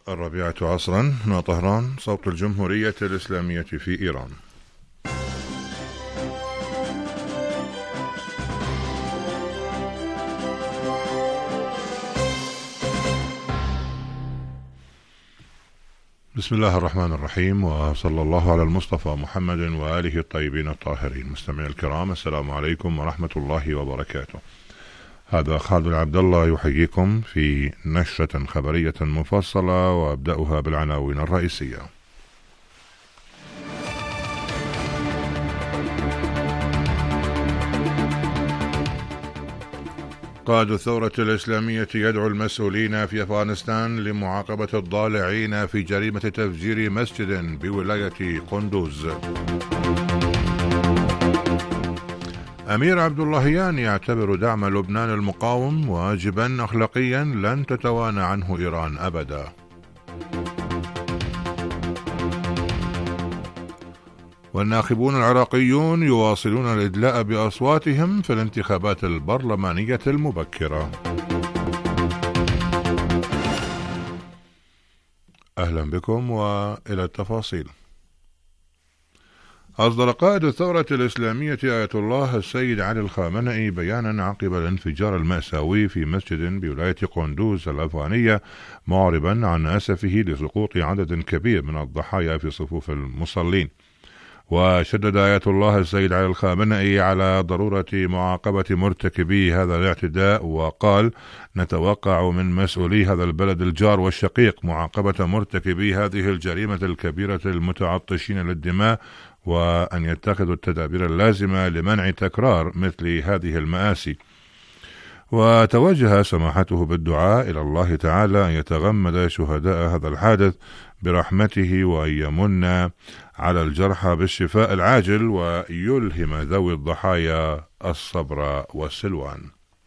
الرابعة عصرا من طهران، صوت الجمهورية الإسلامية في إيران. بسم الله الرحمن الرحيم، وصلى الله على المصطفى محمد وآله الطيبين الطاهرين. مستمعي الكرام، السلام عليكم ورحمة الله وبركاته. هذا خالد عبد الله يحييكم في نشرة خبرية مفصلة، وأبدأها بالعناوين الرئيسية. قائد الثورة الإسلامية يدعو المسؤولين في أفغانستان لمعاقبة الضالعين في جريمة تفجير مسجد بولاية قندوز. أمير عبد اللهيان يعتبر دعم لبنان المقاوم واجبا أخلاقيا لن تتوانى عنه إيران أبدا. والناخبون العراقيون يواصلون الإدلاء بأصواتهم في الانتخابات البرلمانية المبكرة. أهلا بكم وإلى التفاصيل. أصدر قائد الثورة الإسلامية آية الله السيد علي الخامنئي بيانا عقب الانفجار المأساوي في مسجد بولاية قندوز الأفغانية، معربا عن أسفه لسقوط عدد كبير من الضحايا في صفوف المصلين. وشدد آية الله السيد علي الخامنئي على ضرورة معاقبة مرتكبي هذا الاعتداء، وقال: نتوقع من مسؤولي هذا البلد الجار والشقيق معاقبة مرتكبي هذه الجريمة الكبيرة المتعطشين للدماء، وأن يتخذوا التدابير اللازمة لمنع تكرار مثل هذه المآسي. وتوجه سماحته بالدعاء إلى الله تعالى أن يتغمد شهداء هذا الحادث برحمته، وأن يمن على الجرحى بالشفاء العاجل، ويلهم ذوي الضحايا الصبر والسلوان.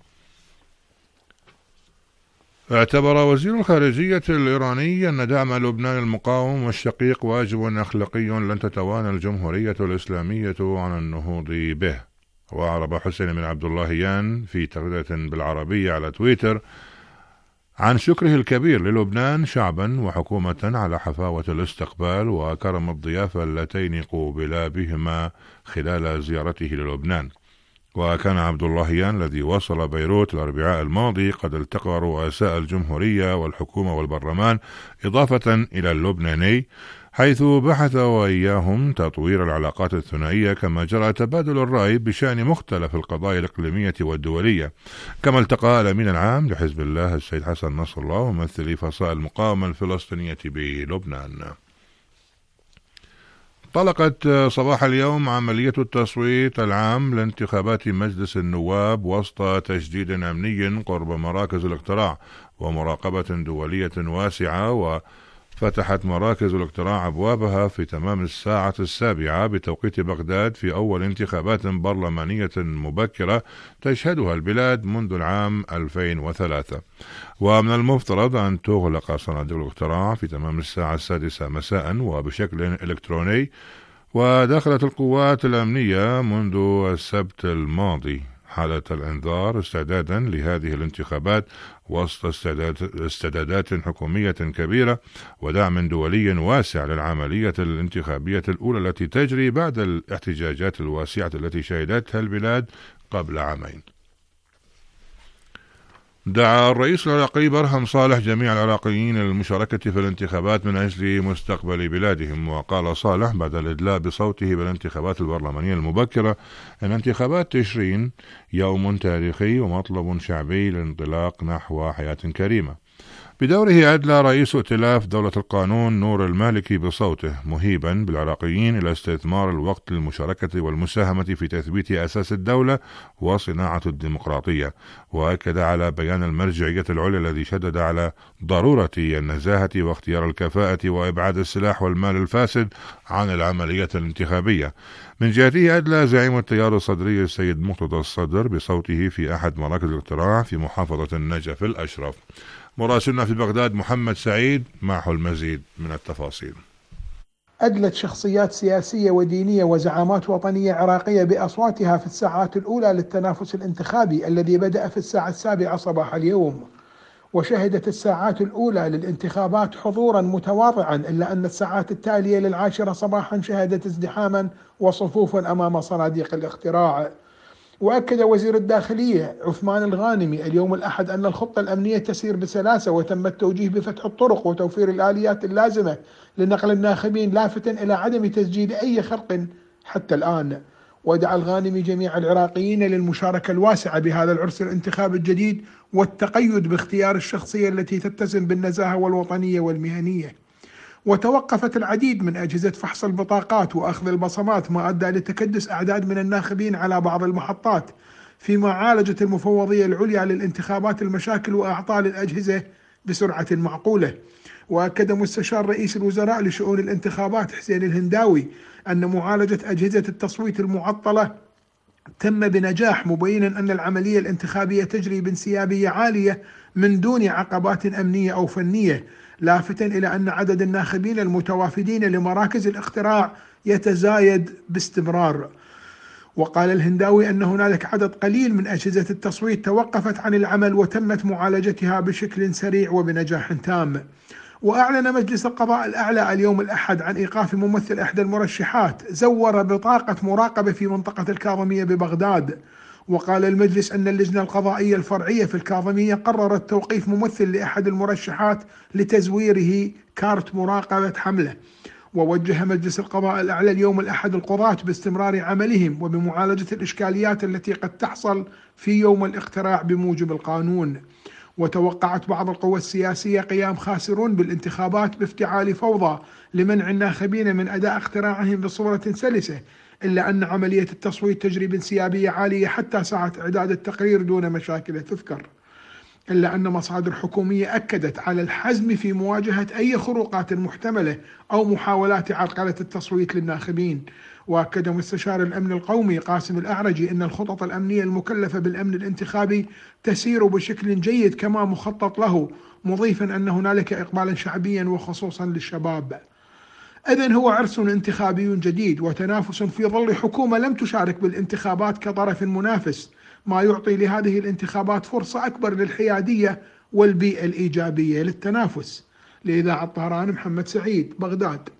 اعتبر وزير الخارجية الإيراني أن دعم لبنان المقاوم والشقيق واجب أخلاقي لن تتوانى الجمهورية الإسلامية عن النهوض به. وأعرب حسين بن عبد اللهيان في تغريدة بالعربية على تويتر عن شكره الكبير للبنان شعبا وحكومة على حفاوة الاستقبال وكرم الضيافة اللتين قوبلا بهما خلال زيارته للبنان. وكان عبد اللهيان الذي وصل بيروت الأربعاء الماضي قد التقى رؤساء الجمهورية والحكومة والبرلمان، إضافة إلى اللبناني، حيث بحث وإياهم تطوير العلاقات الثنائية، كما جرى تبادل الرأي بشأن مختلف القضايا الإقليمية والدولية. كما التقى الأمين العام لحزب الله السيد حسن نصر الله وممثلي فصائل المقاومة الفلسطينية بلبنان. طلقت صباح اليوم عملية التصويت العام لانتخابات مجلس النواب وسط تشديد أمني قرب مراكز الاقتراع ومراقبة دولية واسعة. وفتحت مراكز الاقتراع أبوابها في تمام الساعة 7 بتوقيت بغداد في أول انتخابات برلمانية مبكرة تشهدها البلاد منذ العام 2003. ومن المفترض أن تغلق صناديق الاقتراع في تمام الساعة 6 مساء وبشكل إلكتروني. ودخلت القوات الأمنية منذ السبت الماضي حالة الإنذار استعدادا لهذه الانتخابات وسط استعدادات حكومية كبيرة ودعم دولي واسع للعملية الانتخابية الأولى التي تجري بعد الاحتجاجات الواسعة التي شهدتها البلاد قبل عامين. دعا الرئيس العراقي برهم صالح جميع العراقيين للمشاركة في الانتخابات من أجل مستقبل بلادهم. وقال صالح بعد الإدلاء بصوته بالانتخابات البرلمانية المبكرة أن انتخابات تشرين يوم تاريخي ومطلب شعبي للانطلاق نحو حياة كريمة. بدوره أدلى رئيس ائتلاف دولة القانون نور المالكي بصوته، مهيبا بالعراقيين إلى استثمار الوقت للمشاركة والمساهمة في تثبيت أساس الدولة وصناعة الديمقراطية. وأكد على بيان المرجعية العليا الذي شدد على ضرورة النزاهة واختيار الكفاءة وإبعاد السلاح والمال الفاسد عن العملية الانتخابية. من جهته أدلى زعيم التيار الصدري السيد مرتضى الصدر بصوته في أحد مراكز الاقتراع في محافظة النجف الأشرف. مراسلنا في بغداد محمد سعيد معه المزيد من التفاصيل. أدلت شخصيات سياسية ودينية وزعامات وطنية عراقية بأصواتها في الساعات الأولى للتنافس الانتخابي الذي بدأ في الساعة 7 صباح اليوم. وشهدت الساعات الأولى للانتخابات حضورا متواضعا، إلا أن الساعات التالية للعاشرة صباحا شهدت ازدحاما وصفوفا أمام صناديق الاقتراع. وأكد وزير الداخلية عثمان الغانمي اليوم الأحد أن الخطة الأمنية تسير بسلاسة وتم التوجيه بفتح الطرق وتوفير الآليات اللازمة لنقل الناخبين، لافتا إلى عدم تسجيل أي خرق حتى الآن. ودعا الغانمي جميع العراقيين للمشاركة الواسعة بهذا العرس الانتخابي الجديد والتقيد باختيار الشخصية التي تتسم بالنزاهة والوطنية والمهنية. وتوقفت العديد من أجهزة فحص البطاقات وأخذ البصمات، ما أدى لتكدس أعداد من الناخبين على بعض المحطات، فيما عالجت المفوضية العليا للانتخابات المشاكل وأعطال الأجهزة بسرعة معقولة. وأكد مستشار رئيس الوزراء لشؤون الانتخابات حسين الهنداوي أن معالجة أجهزة التصويت المعطلة تم بنجاح، مبينا أن العملية الانتخابية تجري بانسيابية عالية من دون عقبات أمنية أو فنية، لافتا إلى أن عدد الناخبين المتوافدين لمراكز الاقتراع يتزايد باستمرار. وقال الهنداوي أن هنالك عدد قليل من أجهزة التصويت توقفت عن العمل وتمت معالجتها بشكل سريع وبنجاح تام. وأعلن مجلس القضاء الأعلى اليوم الأحد عن إيقاف ممثل إحدى المرشحات زور بطاقة مراقبة في منطقة الكاظمية ببغداد. وقال المجلس أن اللجنة القضائية الفرعية في الكاظمية قررت توقيف ممثل لأحد المرشحات لتزويره كارت مراقبة حمله. ووجه مجلس القضاء الأعلى اليوم الأحد القضاة باستمرار عملهم وبمعالجة الإشكاليات التي قد تحصل في يوم الاقتراع بموجب القانون. وتوقعت بعض القوى السياسية قيام خاسرون بالانتخابات بافتعال فوضى لمنع الناخبين من أداء اقتراعهم بصورة سلسة، إلا أن عملية التصويت تجري بانسيابية عالية حتى ساعة إعداد التقرير دون مشاكل تذكر، إلا أن مصادر حكومية أكدت على الحزم في مواجهة أي خروقات محتملة أو محاولات عرقلة التصويت للناخبين. وأكد مستشار الأمن القومي قاسم الأعرجي أن الخطط الأمنية المكلفة بالأمن الانتخابي تسير بشكل جيد كما مخطط له، مضيفا أن هنالك إقبالا شعبيا وخصوصا للشباب. إذن هو عرس انتخابي جديد وتنافس في ظل حكومة لم تشارك بالانتخابات كطرف منافس، ما يعطي لهذه الانتخابات فرصة أكبر للحيادية والبيئة الإيجابية للتنافس. لإذاعة طهران، محمد سعيد، بغداد.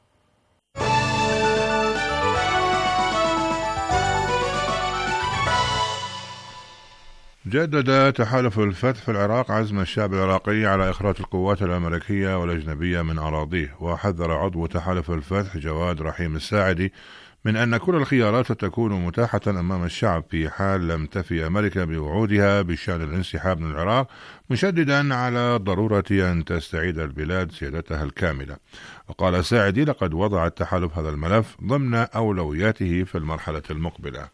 جدد تحالف الفتح في العراق عزم الشعب العراقي على إخراج القوات الأمريكية والأجنبية من أراضيه. وحذر عضو تحالف الفتح جواد رحيم الساعدي من أن كل الخيارات ستكون متاحة أمام الشعب في حال لم تفي أمريكا بوعودها بشأن الانسحاب من العراق، مشددا على ضرورة أن تستعيد البلاد سيادتها الكاملة. وقال ساعدي: لقد وضع التحالف هذا الملف ضمن أولوياته في المرحلة المقبلة.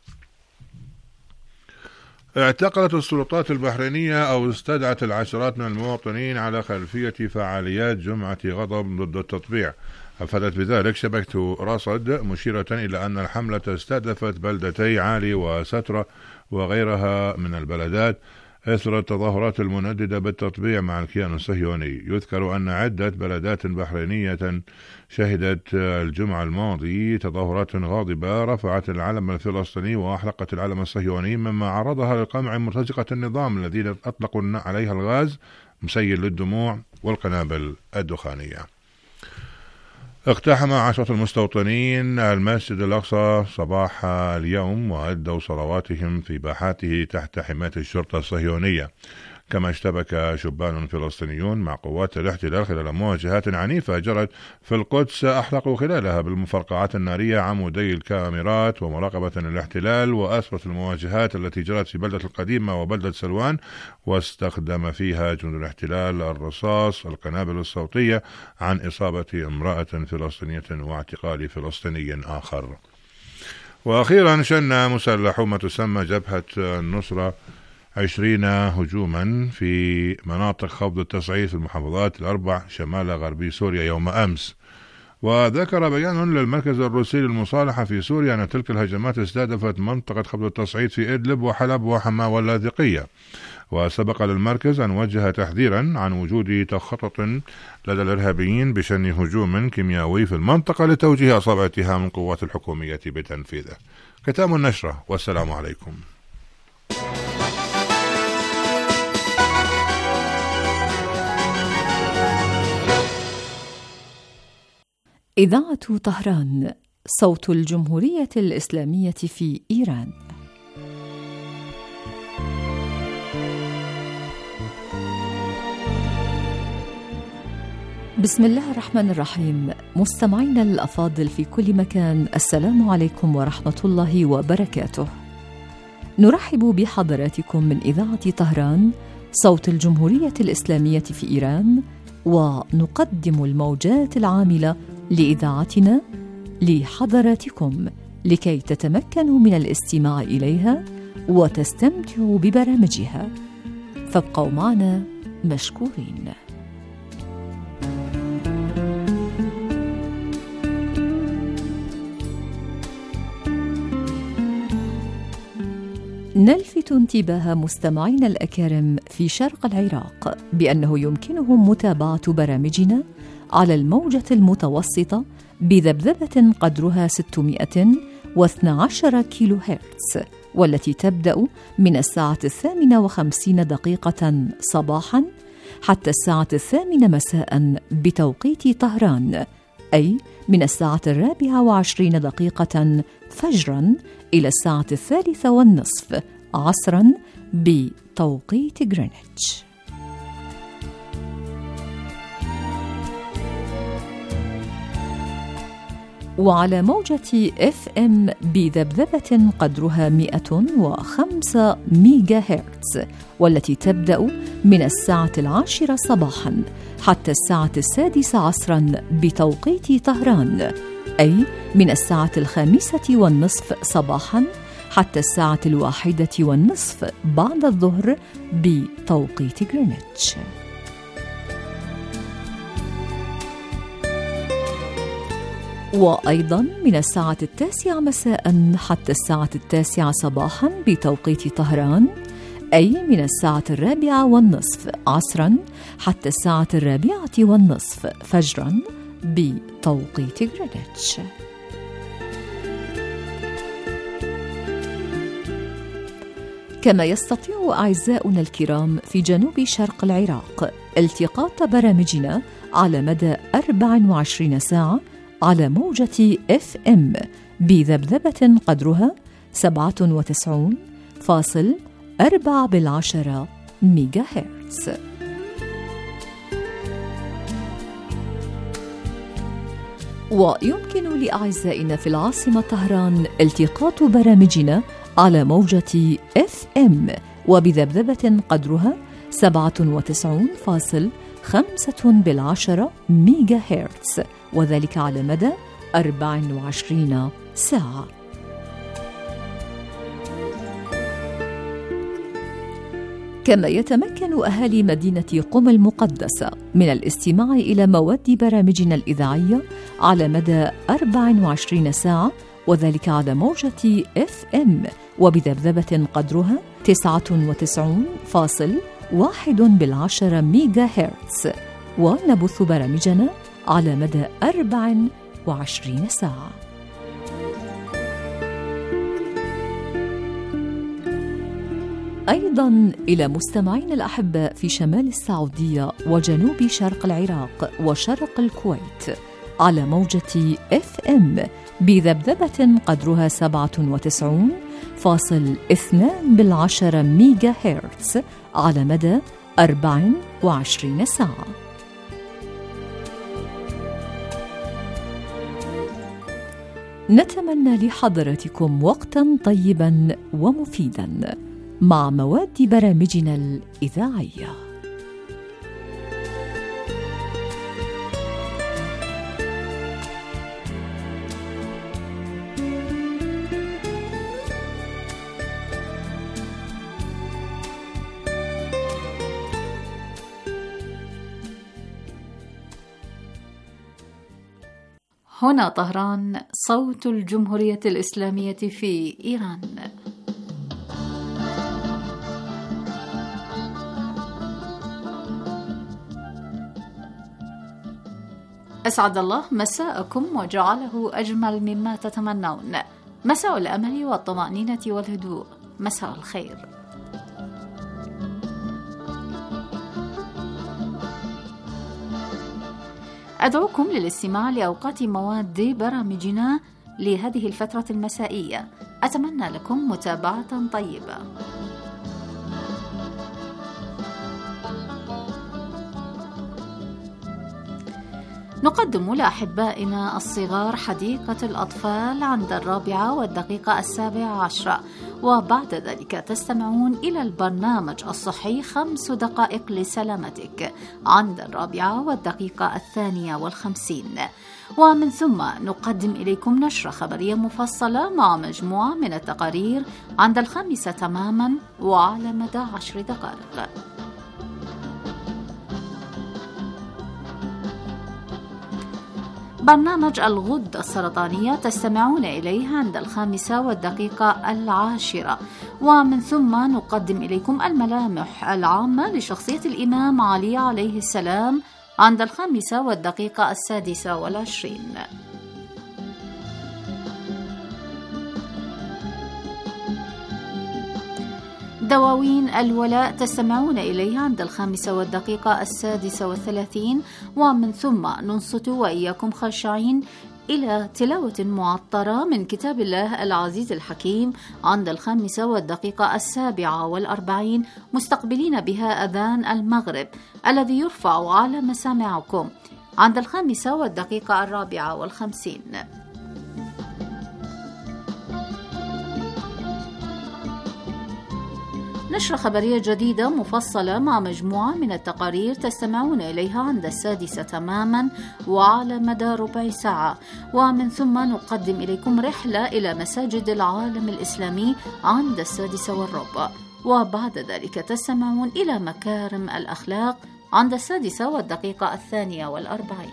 اعتقلت السلطات البحرينية أو استدعت العشرات من المواطنين على خلفية فعاليات جمعة غضب ضد التطبيع. أفادت بذلك شبكة رصد مشيرة إلى أن الحملة استهدفت بلدتي عالي وسترة وغيرها من البلدات إثر التظاهرات المنددة بالتطبيع مع الكيان الصهيوني. يذكر أن عدة بلدات بحرينية شهدت الجمعة الماضي تظاهرات غاضبة رفعت العلم الفلسطيني وأحرقت العلم الصهيوني، مما عرضها للقمع مرتزقة النظام الذين أطلقوا عليها الغاز مسيل للدموع والقنابل الدخانية. اقتحم عشرة المستوطنين المسجد الأقصى صباح اليوم وأدوا صلواتهم في باحاته تحت حماية الشرطة الصهيونية. كما اشتبك شبان فلسطينيون مع قوات الاحتلال خلال مواجهات عنيفة جرت في القدس أحرقوا خلالها بالمفرقعات النارية عمودي الكاميرات ومراقبة الاحتلال، وأسرت المواجهات التي جرت في بلدة القديمة وبلدة سلوان، واستخدم فيها جند الاحتلال الرصاص القنابل الصوتية عن إصابة امرأة فلسطينية واعتقال فلسطيني آخر. وأخيرا شن مسلحو ما تسمى جبهة النصرة 20 هجوما في مناطق خفض التصعيد في المحافظات الأربع شمال غربي سوريا يوم أمس. وذكر بيان للمركز الروسي للمصالحة في سوريا أن تلك الهجمات استهدفت منطقة خفض التصعيد في إدلب وحلب وحماة واللاذقية. وسبق للمركز أن وجه تحذيرا عن وجود تخطط لدى الإرهابيين بشن هجوم كيميائي في المنطقة لتوجيه أصابع اتهام القوات الحكومية بتنفيذه. ختام النشرة، والسلام عليكم. إذاعة طهران، صوت الجمهورية الإسلامية في إيران. بسم الله الرحمن الرحيم. مستمعينا الأفاضل في كل مكان، السلام عليكم ورحمة الله وبركاته. نرحب بحضراتكم من إذاعة طهران، صوت الجمهورية الإسلامية في إيران، ونقدم الموجات العاملة لإذاعتنا لحضراتكم لكي تتمكنوا من الاستماع إليها وتستمتعوا ببرامجها. فابقوا معنا مشكورين. نلفت انتباه مستمعينا الأكارم في شرق العراق بأنه يمكنهم متابعة برامجنا على الموجة المتوسطة بذبذبة قدرها 612 كيلو هرتز، والتي تبدأ من الساعة 58 صباحاً حتى الساعة 8 مساءً بتوقيت طهران، أي من الساعة 24 فجراً إلى الساعة 3:30 عصراً بتوقيت غرينتش. وعلى موجة FM بذبذبة قدرها 105 ميجا هرتز، والتي تبدأ من الساعة 10 صباحاً حتى الساعة 6 عصراً بتوقيت طهران، أي من الساعة 5:30 صباحاً حتى الساعة 1:30 بعد الظهر بتوقيت غرينتش. وأيضاً من الساعة 9 مساءً حتى الساعة 9 صباحاً بتوقيت طهران، أي من الساعة 4:30 عصراً حتى الساعة 4:30 فجراً بتوقيت غرينتش. كما يستطيع أعزاؤنا الكرام في جنوب شرق العراق التقاط برامجنا على مدى 24 ساعة على موجة FM بذبذبة قدرها 97.4 ميجا هرتز. ويمكن لأعزائنا في العاصمة طهران التقاط برامجنا على موجة FM وبذبذبة قدرها 97.5 ميجا هرتز، وذلك على مدى 24 ساعة. كما يتمكن أهالي مدينة قم المقدسة من الاستماع إلى مواد برامجنا الإذاعية على مدى 24 ساعة، وذلك على موجة FM وبذبذبة قدرها 99.1 ميجا هرتز، ونبث برامجنا على مدى 24 ساعة. أيضاً إلى مستمعين الأحباء في شمال السعودية وجنوب شرق العراق وشرق الكويت على موجة FM بذبذبة قدرها 97.2 ميجا هرتز على مدى 24 ساعة. نتمنى لحضراتكم وقتاً طيباً ومفيداً مع مواد برامجنا الإذاعية. هنا طهران، صوت الجمهورية الإسلامية في إيران. أسعد الله مساءكم وجعله أجمل مما تتمنون. مساء الأمل والطمأنينة والهدوء، مساء الخير. أدعوكم للاستماع لأوقات مواد برامجنا لهذه الفترة المسائية. أتمنى لكم متابعة طيبة. نقدم لأحبائنا الصغار حديقة الأطفال عند 4:17، وبعد ذلك تستمعون إلى البرنامج الصحي 5 دقائق لسلامتك عند 4:52، ومن ثم نقدم إليكم نشرة خبرية مفصلة مع مجموعة من التقارير عند 5 تماما وعلى مدى 10 دقائق. برنامج الغدة السرطانية تستمعون إليه عند 5:10، ومن ثم نقدم إليكم الملامح العامة لشخصية الإمام علي عليه السلام عند 5:26. دواوين الولاء تستمعون إليها عند 5:36، ومن ثم ننصت وإياكم خاشعين إلى تلاوة معطرة من كتاب الله العزيز الحكيم عند 5:47، مستقبلين بها أذان المغرب الذي يرفع على مسامعكم عند 5:54. نشرة خبرية جديدة مفصلة مع مجموعة من التقارير تستمعون إليها عند 6 تماما وعلى مدى ربع ساعة، ومن ثم نقدم إليكم رحلة إلى مساجد العالم الإسلامي عند 6:15، وبعد ذلك تستمعون إلى مكارم الأخلاق عند 6:42.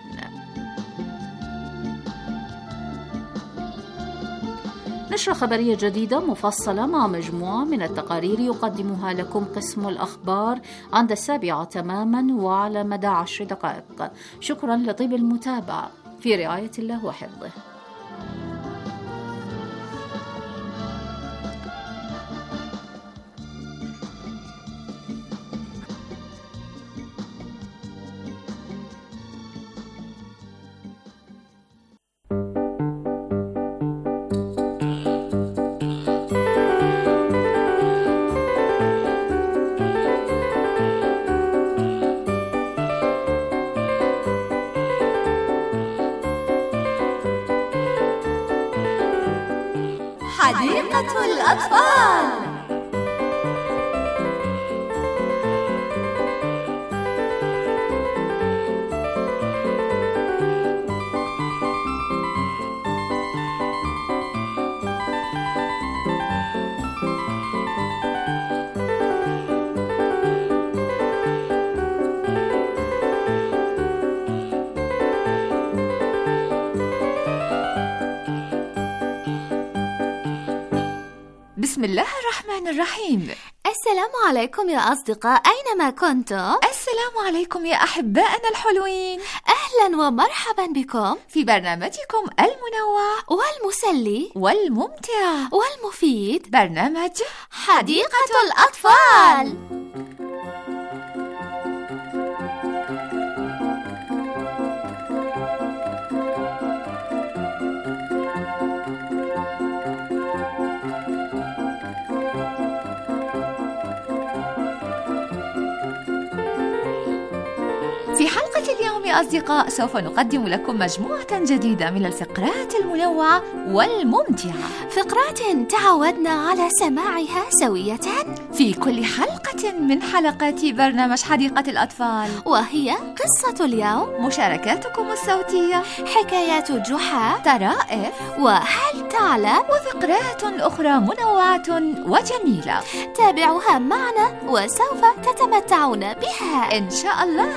نشرة خبرية جديدة مفصلة مع مجموعة من التقارير يقدمها لكم قسم الأخبار عند 7 تماما وعلى مدى 10 دقائق. شكرا لطيب المتابعة، في رعاية الله وحفظه. حديقة الأطفال. بسم الله الرحمن الرحيم. السلام عليكم يا أصدقاء، أينما كنتم. السلام عليكم يا أحبائنا الحلوين. أهلا ومرحبا بكم في برنامجكم المنوع والمسلي والممتع والمفيد، برنامج حديقة الأطفال. في حلقة اليوم يا أصدقاء سوف نقدم لكم مجموعة جديدة من الفقرات المنوعة والممتعة، فقرات تعودنا على سماعها سوية في كل حلقة من حلقات برنامج حديقة الأطفال، وهي قصة اليوم، مشاركاتكم الصوتية، حكايات جحا، طرائف، وهل تعلم، وفقرات أخرى منوعة وجميلة. تابعوها معنا وسوف تتمتعون بها إن شاء الله.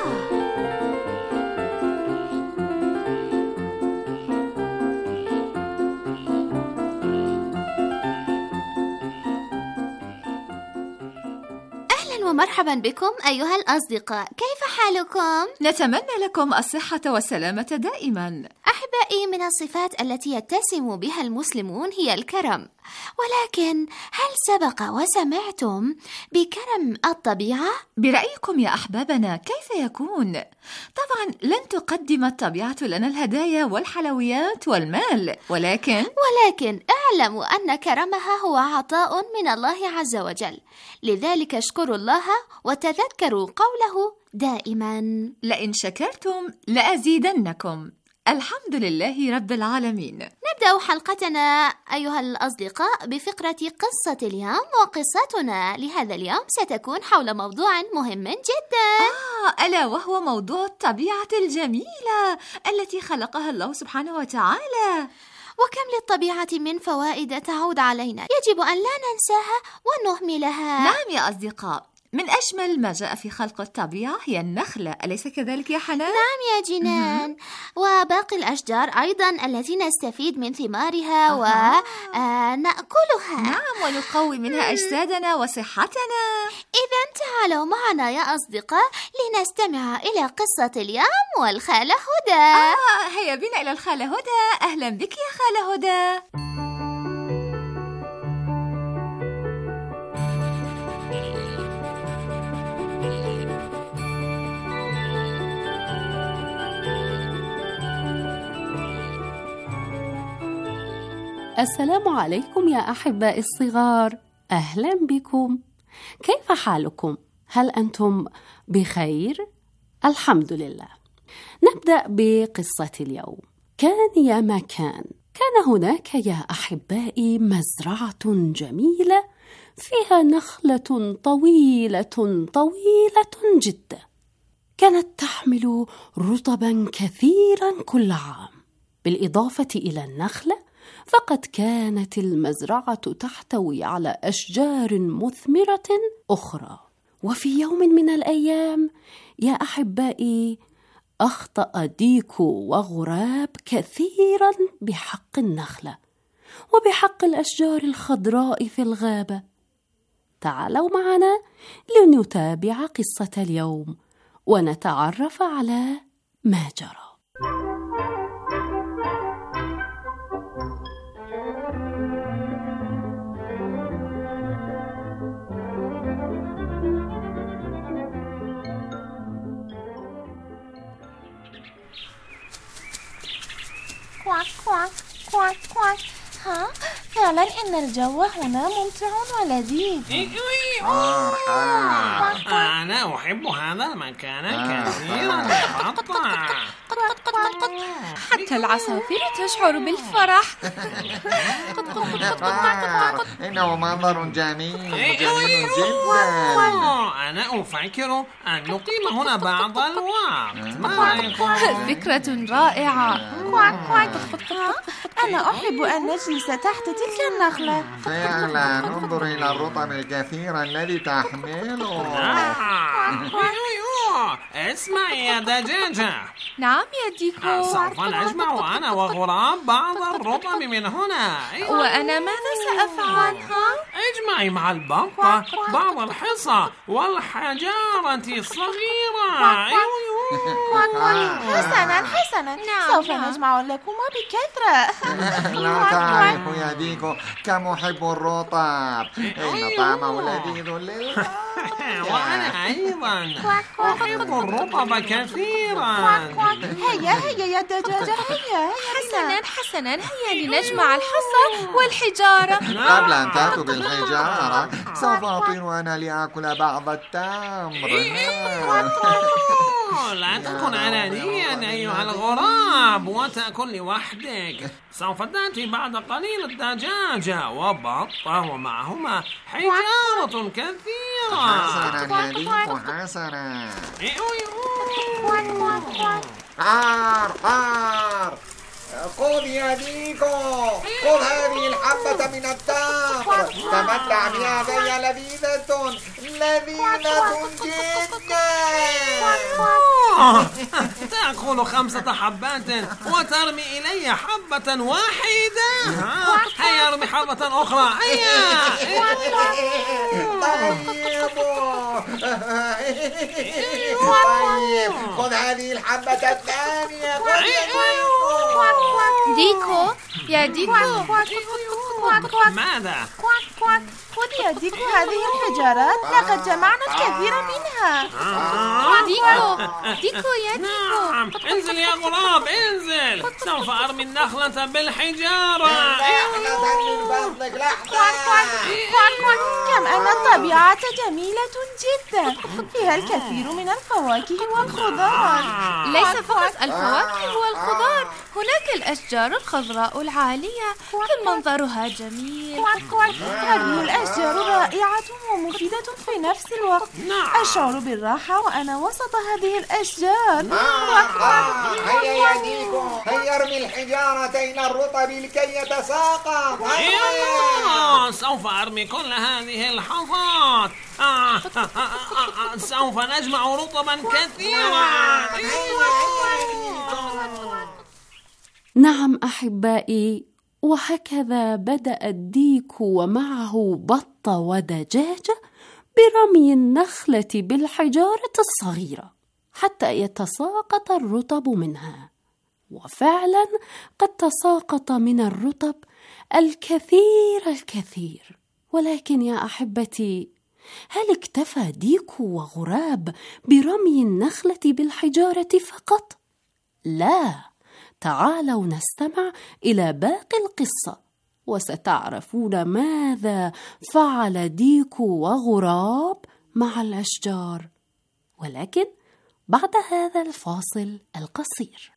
ومرحبا بكم أيها الأصدقاء، كيف حالكم؟ نتمنى لكم الصحة والسلامة دائما. أحبائي، من الصفات التي يتسم بها المسلمون هي الكرم، ولكن هل سبق وسمعتم بكرم الطبيعة؟ برأيكم يا أحبابنا كيف يكون؟ طبعا لن تقدم الطبيعة لنا الهدايا والحلويات والمال، ولكن اعلموا أن كرمها هو عطاء من الله عز وجل، لذلك اشكروا الله وتذكروا قوله دائما: لئن شكرتم لأزيدنكم. الحمد لله رب العالمين. نبدأ حلقتنا أيها الأصدقاء بفقرة قصة اليوم، وقصتنا لهذا اليوم ستكون حول موضوع مهم جدا، ألا وهو موضوع الطبيعة الجميلة التي خلقها الله سبحانه وتعالى. وكم للطبيعة من فوائد تعود علينا، يجب أن لا ننساها ونهملها. نعم يا أصدقاء، من أجمل ما جاء في خلق الطبيعة هي النخلة، أليس كذلك يا حنان؟ نعم يا جنان، وباقي الأشجار أيضا التي نستفيد من ثمارها ونأكلها. نعم، ونقوي منها أجسادنا وصحتنا. إذا تعالوا معنا يا أصدقاء لنستمع إلى قصة اليوم والخالة هدى. هيا بنا إلى الخالة هدى. أهلا بك يا خالة هدى. السلام عليكم يا أحبائي الصغار، أهلا بكم. كيف حالكم؟ هل أنتم بخير؟ الحمد لله. نبدأ بقصة اليوم. كان يا مكان، كان هناك يا أحبائي مزرعة جميلة فيها نخلة طويلة طويلة جدا، كانت تحمل رطبا كثيرا كل عام. بالإضافة إلى النخلة فقد كانت المزرعة تحتوي على أشجار مثمرة أخرى. وفي يوم من الأيام يا أحبائي أخطأ ديكو وغراب كثيرا بحق النخلة وبحق الأشجار الخضراء في الغابة. تعالوا معنا لنتابع قصة اليوم ونتعرف على ما جرى. كواك كواك كواك كواك. فعلا إن الجو هنا ممتع ولذيذ. أنا أحب هذا المكان كثيرا يا قطة. حتى العصافير تشعر بالفرح. إنه منظر جميل جدا. أنا أفكر أن نقيم هنا بعض الوقت. ما رأيكم؟ فكرة رائعة. أنا أحب أن نجلس تحت تلك النخلة. فعلا، انظر إلى الرطب الكثير الذي تحمله. اسمعي يا دجاجة. نعم يا ديكو. سوف نجمع أنا وغراب بعض الرطب من هنا. وأنا ماذا سأفعل؟ اجمعي مع البطة بعض الحصى والحجارة الصغيرة. حسنا. سوف نجمع لكما بكثرة. لا تعرف يا ديكو كم أحب الرطب، إن طعمه لذيذ للغاية. وأنا أيضا أحب الرطب كثيرا. هيا يا دجاجة، هيا. حسنا، هيا لنجمع الحصى والحجارة. قبل أن تأتوا بالحجارة سوف أطير أنا لأكل بعض التمر. لا تكن أنانيا أيها الغراب وتأكل لوحدك. سوف تأتي بعد قليل الدجاجة وبطة ومعهما حجارة كثيرة. حسنا يا ديكو، حسنا. قار خذ يا ديكو، خذ هذه الحبة من التمر، تمتع بها، فهي لذيذة جدا. تأكل 5 حبات وترمي إلي حبة واحدة. هيا ارمي حبة أخرى. طيب خذ هذه الحبة الثانية. ديكو يا ديكو، ماذا؟ خذ يا ديكو هذه الحجارات، لقد جمعنا الكثير منها. ديكو يا ديكو، انزل يا غراب انزل، سوف أرمي النخلة بالحجارة. كم أن الطبيعة جميلة جدا، فيها الكثير من الفواكه والخضار. ليس فقط الفواكه والخضار، هناك الأشجار الخضراء العالية منظرها جميل. هذه الأشجار رائعة ومفيدة في نفس الوقت. أشعر بالراحة وأنا وسط هذه الأشجار. هيا يا ديكو، هيا ارمي الحجارتين الرطب لكي يتساقط. سوف أرمي كل هذه الحصات. سوف نجمع رطبا كثيرا. نعم أحبائي، وهكذا بدأ الديك ومعه بطة ودجاجة برمي النخلة بالحجارة الصغيرة حتى يتساقط الرطب منها. وفعلا قد تساقط من الرطب الكثير. ولكن يا أحبتي، هل اكتفى ديك وغراب برمي النخلة بالحجارة فقط؟ لا، تعالوا نستمع إلى باقي القصة وستعرفون ماذا فعل ديك وغراب مع الأشجار، ولكن بعد هذا الفاصل القصير.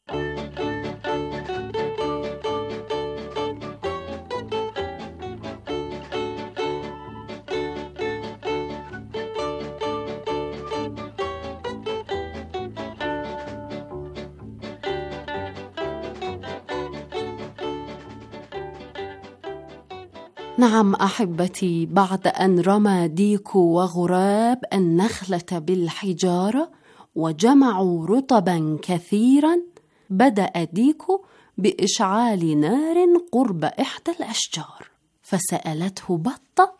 نعم أحبتي، بعد أن رمى ديك وغراب النخلة بالحجارة وجمعوا رطبا كثيرا، بدأ ديك بإشعال نار قرب إحدى الأشجار، فسألته بطة: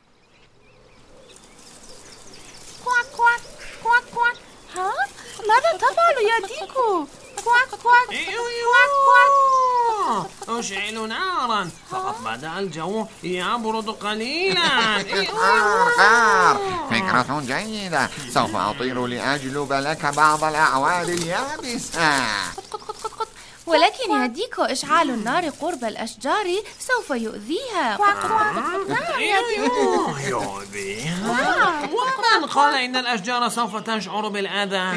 ها؟ ماذا تفعل يا ديكو؟ أشعل نارا، فقط بدأ الجو يبرد قليلا. فكرة جيدة، سوف أطير لأجلب لك بعض الأعواد اليابسة. ولكن يا ديكو، إشعال النار قرب الأشجار سوف يؤذيها. يؤذيها؟ ومن قال إن الأشجار سوف تشعر بالأذى؟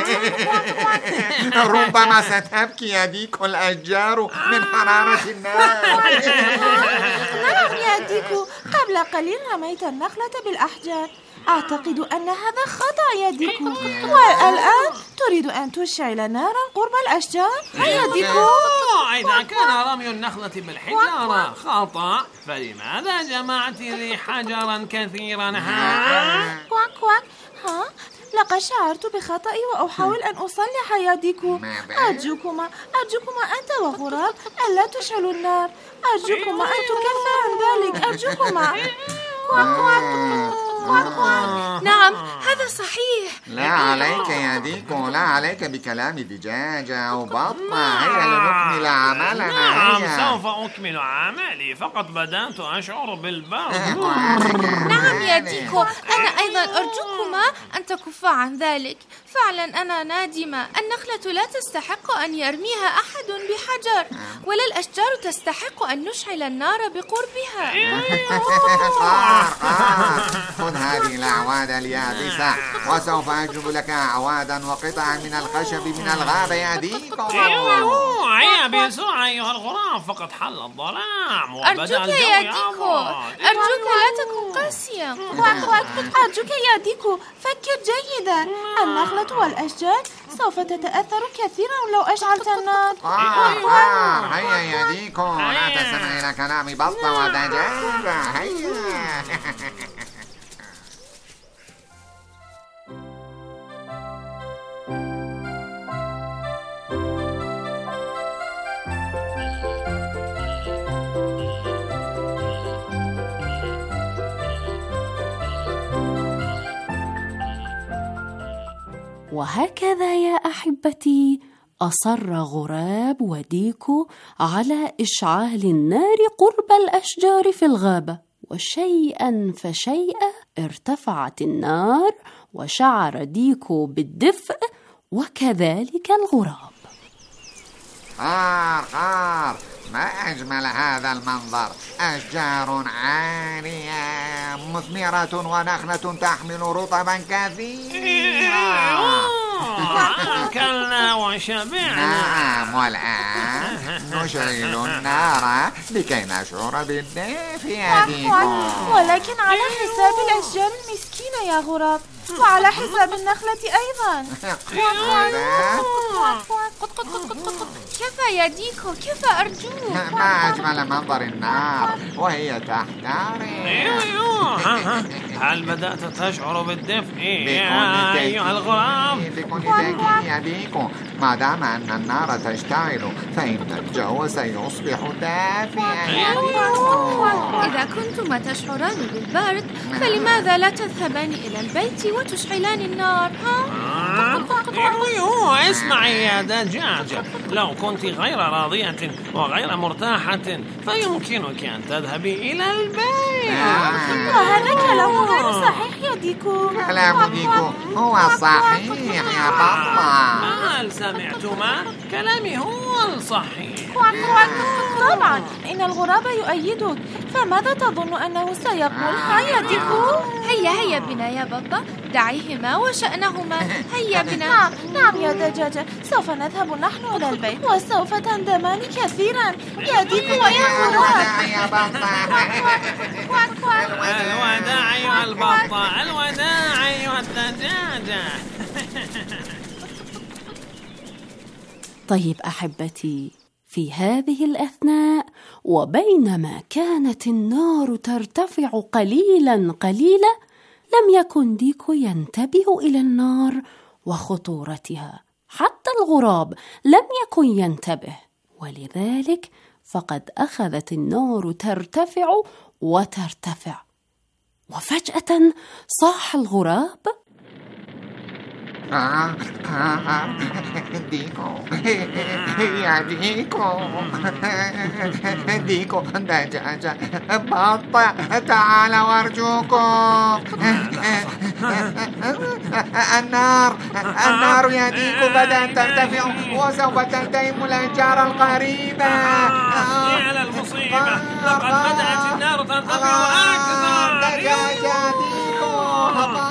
ربما ستبكي يا ديكو الأشجار من حرارة النار. نعم يا ديكو، قبل قليل رميت النخلة بالأحجار. أعتقد أن هذا خطأ يا ديكو، والآن تريد أن تشعل نارا قرب الأشجار يا ديكو؟ إذا كان رمي النخلة بالحجارة خطأ، فلماذا جمعت لي حجرا كثيرا؟ ها؟ لقد شعرت بخطئي وأحاول أن أصلح يا ديكو. أرجوكما أنت وغراب ألا تشعلوا النار. أرجوكما أن تكفوا عن ذلك، أرجوكما. نعم، هذا صحيح. لا عليك يا ديكو، لا عليك بكلام دجاجة أو بطة. هيا لنكمل عملنا. نعم، سوف أكمل عملي، فقط بدأت أشعر بالبرد. نعم يا ديكو، أنا أيضا أرجوكما أن تكفا عن ذلك. فعلا أنا نادمة، النخلة لا تستحق أن يرميها أحد بحجر، ولا الأشجار تستحق أن نشعل النار بقربها. خذ هذه الأعواد اليابسة وسوف أجلب لك أعوادا وقطعا من الخشب من الغابة يا ديكو. هيا بسرعة أيها الغراب، فقد حل الظلام وبدأ الجو يا ديكو، أرجوك لا تكن قاسيا. أرجوك يا ديكو، فكر جيدا. النخلة والأشجار سوف تتأثر كثيرا لو أشعلت النار. هيا يا ديكو، لا تستمع إلى كلام بطة ودجاجة. هيا. وهكذا يا أحبتي أصر غراب وديكو على إشعال النار قرب الأشجار في الغابة، وشيئا فشيئا ارتفعت النار وشعر ديكو بالدفء وكذلك الغراب. خار ما أجمل هذا المنظر، أشجار عالية مثمرة ونخلة تحمل رطبا كثيرا. أكلنا وشبعنا. نعم، والآن نشعل النار لكي نشعر بالدفء يا ديكو. ولكن على حساب الأشجار المسكينة يا غراب، وعلى حساب النخلة أيضا. كفى يا ديكو، كفى أرجوك. ما أجمل منظر النار وهي تحترق. هل بدأت تشعر بالدفء يا أيها الغراب؟ بكل تأكيد يا ديكو، ما دام أن النار تشتعل فإن الجو سيصبح دافئا يا ديكو. إذا كنتما تشعران بالبرد فلماذا لا تذهبان إلى البيت وتشعلان النار؟ اسمعي يا دجاجة، لو كنت غير راضية وغير مرتاحة فيمكنك أن تذهبي إلى البيت. وهذا كلام غير صحيح يا ديكو. كلام ديكو هو صحيح يا بابا. هل سمعتما؟ كلامي هو الصحيح. طبعا إن الغراب يؤيدك، فماذا تظن أنه سيقول؟ هيا ديكو. هيا بنا يا بابا، دعيهما وشأنهما. هيا بنا. نعم يا دجاجة، سوف نذهب نحن إلى البيت وسوف تندمان كثيرا يا ديكو ويا غراب. يا بابا. الوداع أيها البطة، الوداع أيها الدجاجة. طيب أحبتي، في هذه الأثناء وبينما كانت النار ترتفع قليلا قليلا، لم يكن ديكو ينتبه إلى النار وخطورتها. حتى الغراب لم يكن ينتبه، ولذلك فقد أخذت النار ترتفع وترتفع، وفجأة صاح الغراب: ديكو يا ديكو، ديكو دجاجة بطة، تعالوا وارجوكم. النار يا ديكو بدأت ترتفع وسوف تلتهم الأشجار القريبة. على المصيبة، لقد بدأت النار ترتفع أكثر. دجاجة ديكو.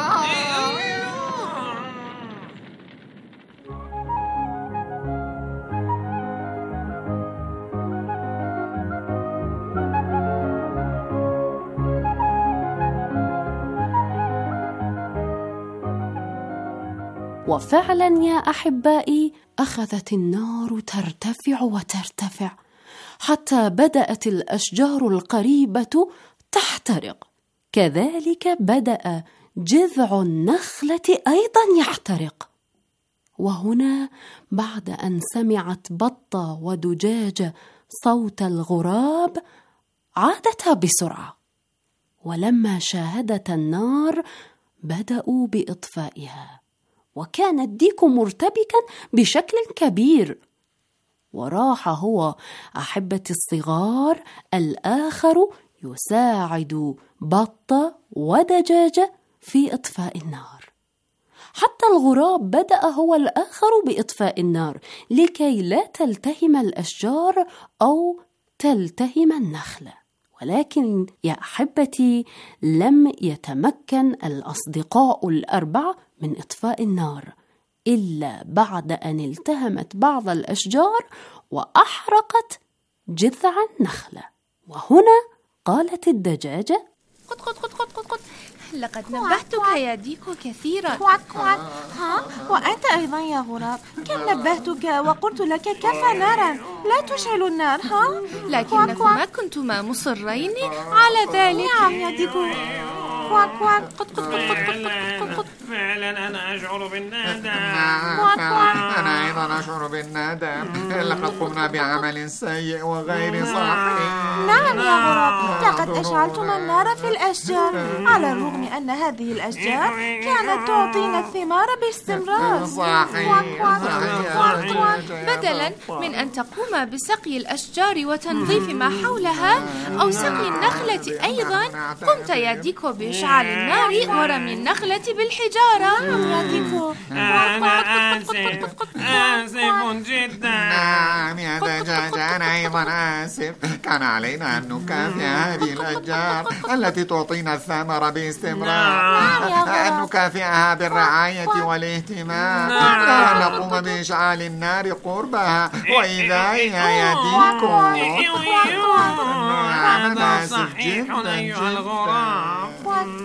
وفعلا يا أحبائي، أخذت النار ترتفع وترتفع حتى بدأت الأشجار القريبة تحترق. كذلك بدأ جذع النخلة أيضا يحترق. وهنا بعد أن سمعت بطة ودجاجة صوت الغراب عادتا بسرعة، ولما شاهدت النار بدأوا بإطفائها، وكان ديكو مرتبكا بشكل كبير. وراح هو أحبتي الصغار الآخر يساعد بطة ودجاجة في إطفاء النار. حتى الغراب بدأ هو الآخر بإطفاء النار لكي لا تلتهم الأشجار أو تلتهم النخلة. ولكن يا أحبتي، لم يتمكن الأصدقاء الأربعة من إطفاء النار إلا بعد أن التهمت بعض الأشجار وأحرقت جذع النخلة. وهنا قالت الدجاجة: قد لقد نبهتك يا ديكو كثيرا. ها، وأنت أيضا يا غراب، كم نبهتك وقلت لك كفى نارا، لا تشعل النار. ها، لكنكما كنتما مصرين على ذلك. نعم يا ديكو. فعلا أنا أشعر بالندم. أنا أيضا أشعر بالندم. لقد قمنا بعمل سيء وغير صحيح. نعم يا غراب، لقد أشعلتم النار في الأشجار، على الرغم أن هذه الأشجار كانت تعطينا الثمار باستمرار. صحيح. بدلا من أن تقوم بسقي الأشجار وتنظيف ما حولها أو سقي النخلة أيضا، قمت يا ديكو بإشعال النار ورمي النخلة بالحجارة. يا ديكو، أنا آسف جدا. نعم يا دجاجة، أنا أيضا آسف. كان علينا أن نكافئ هذه الأشجار التي تعطينا الثمر باستمرار، أن نكافئها بالرعاية والاهتمام، لا نقوم بإشعال النار قربها وإيذائها يا ديكو. هذا صحيح أيها الغراب.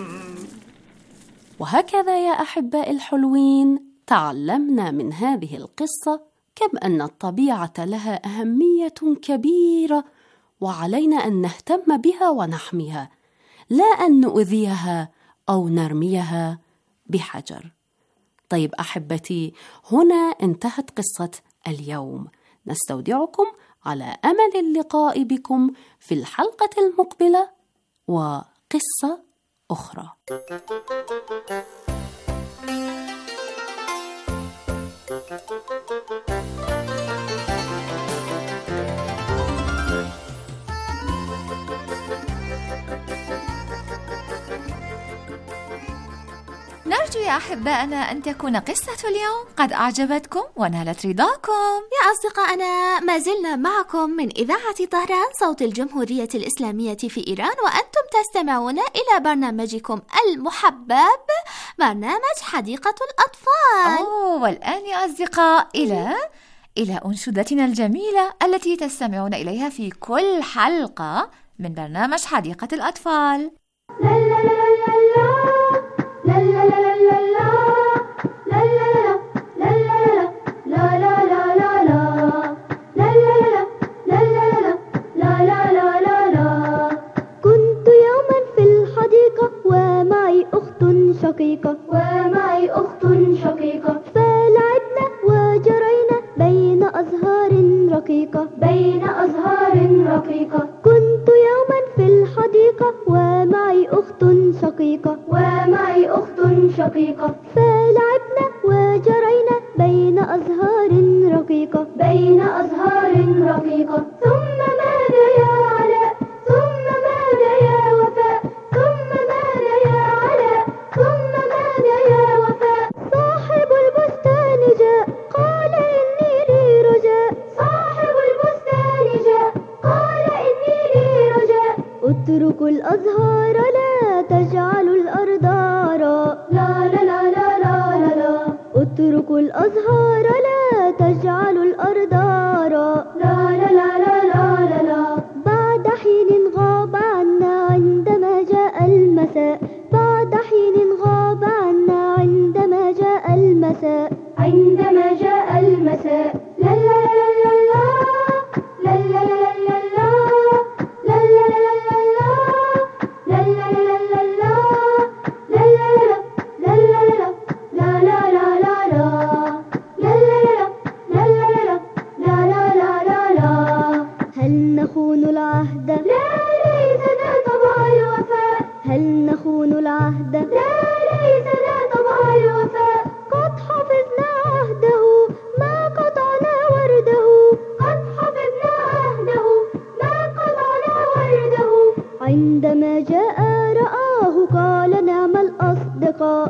وهكذا يا أحبائي الحلوين، تعلمنا من هذه القصة كم أن الطبيعة لها أهمية كبيرة، وعلينا أن نهتم بها ونحميها، لا أن نؤذيها أو نرميها بحجر. طيب أحبتي، هنا انتهت قصة اليوم. نستودعكم على أمل اللقاء بكم في الحلقة المقبلة وقصة أخرى. نرجو يا أحبائنا أن تكون قصة اليوم قد أعجبتكم ونالت رضاكم. يا أصدقائنا، ما زلنا معكم من إذاعة طهران صوت الجمهورية الإسلامية في إيران، وأنتم تستمعون إلى برنامجكم المحبب، برنامج حديقة الأطفال. والآن يا أصدقاء إلى أنشودتنا الجميلة التي تستمعون إليها في كل حلقة من برنامج حديقة الأطفال. شقيقة فلعبنا وجرينا بين أزهار رقيقة. كنت يوما في الحديقة ومعي أخت شقيقة فلعبنا وجرينا بين أزهار رقيقة. ثم ماذا يا علاء؟ ثم ماذا يا وفاء؟ ثم ماذا يا علاء؟ ثم ماذا يا وفاء؟ صاحب البستان جاء قال إني لي رجاء. صاحب البستان جاء قال إني لي رجاء. اتركوا الأزهار لا تجعلوا الأرض عراء. لا لا لا لا لا لا. اتركوا الأزهار لا تجعلوا الأرض عراء. لا لا لا لا لا لا. بعد حين غاب عنا عندما جاء المساء. بعد حين غاب عنا عندما جاء المساء. لا لا لا لا لا. لا لا لا لا لا. لا لا لا لا لا. لا لا لا لا لا. لا لا لا لا لا لا لا لا لا. هل نخون العهد؟ لا، ليس ذا طبع الوفاء. هل نخون العهد؟ لا، ليس ذا طبع الوفاء. قد حفظنا عهده ما قطعنا ورده. قد حفظنا عهده ما قطعنا ورده. عندما جاء رآه قال نعم الأصدقاء.